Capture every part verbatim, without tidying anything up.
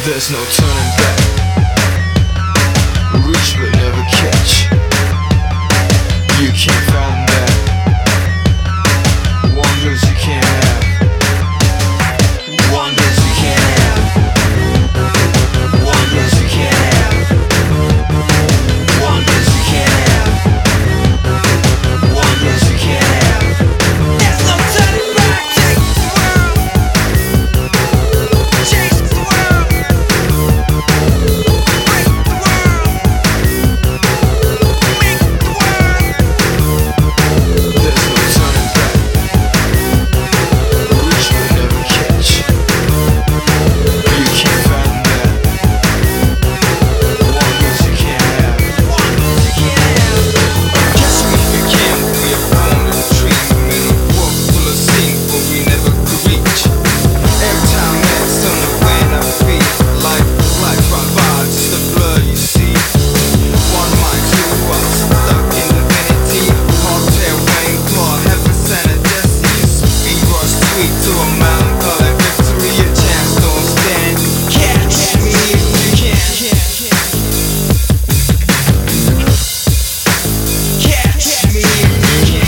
There's no turning back. Reach but never catch. You can't find that. Wonders you can't have. Wonders you can't have. Wonders you can't have. Wonders you can't have. Wonders you can't have. There's no turning back. Chase the world. Chase the world. Break the world. Make the world. There's no turning back. Reach but never catch. You can't find that. Wonders you can't have. Wonders you can't have. Catch me if you can. We are born in a dream. In a world full of sin, but we never could reach. Every time that's on the wind I feel like life run by, just a blur you see. One mind, two hearts, stuck in divinity. Hotel rain, claw, heaven sent a destiny. Speed rush sweet to a mountain, call it victory. A chance don't stand. Catch me if you can. Catch me if you can.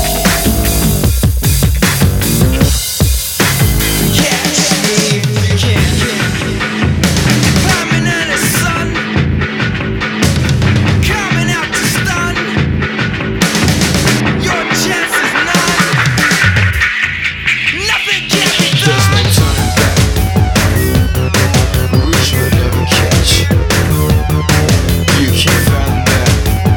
Catch me if you can. Climbing out the sun. Coming out to stun. Your chance is none. Nothing can be There's no done. turning back. Reach but never catch. You can't find that.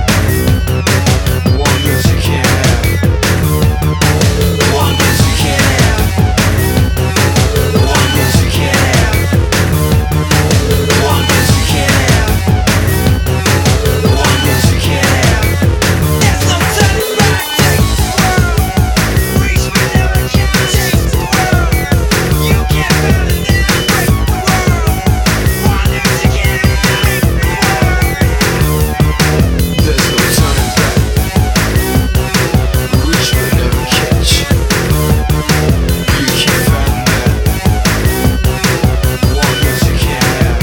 Wonders you can't have. Wonders you can't have. Wonders you can't have. Wonders you can't have. Wonders you can't have. There's no turning back. Take the world. Reach but never can. Chase the world. You can't find it. Break the world. Wonders you can't make the world. There's no turning back. Reach but never catch. You can't find that. Wonders you can't have.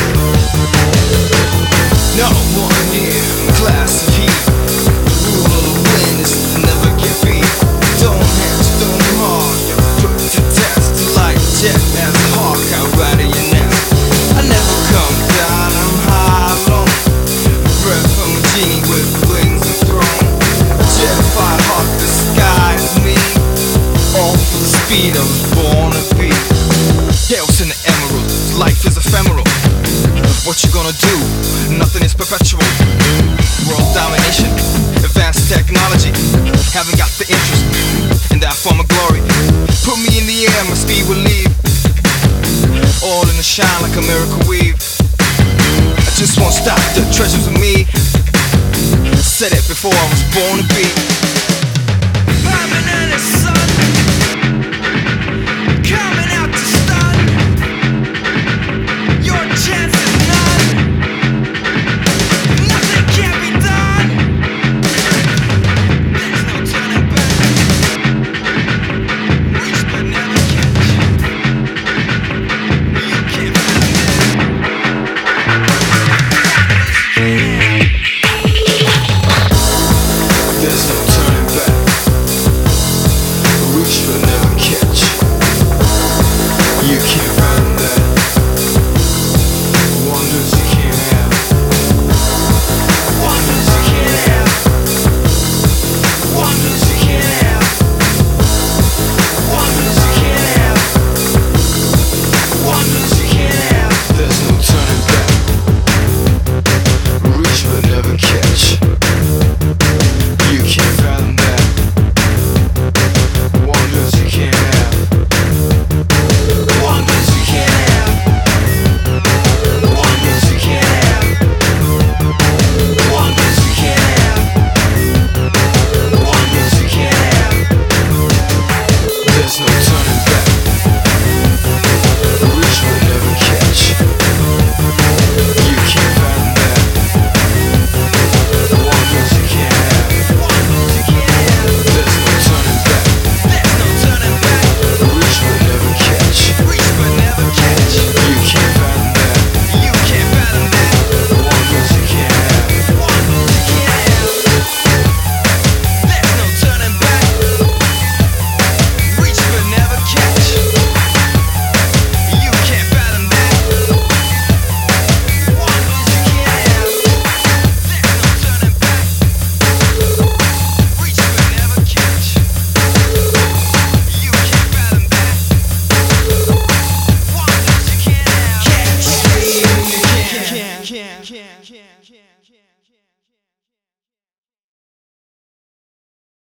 No one here, class of heat. Rule of the wind is to never get beat. Don't hands, don't hard. You're put to test like jet as a hawk out right of your nest. I never come down, I'm high alone. Breath from a genie with wings and throne. Jet fire hawk, the sky is me. All for the speed I was born to be. Hails in the emerald, life is ephemeral. What you gonna do? Nothing is perpetual. World domination, advanced technology. Haven't got the interest in that form of glory. Put me in the air, my speed will leave. All in the shine like a miracle weave. I just won't stop, the treasures of me. Said it before I was born to be. Climbing out the sun.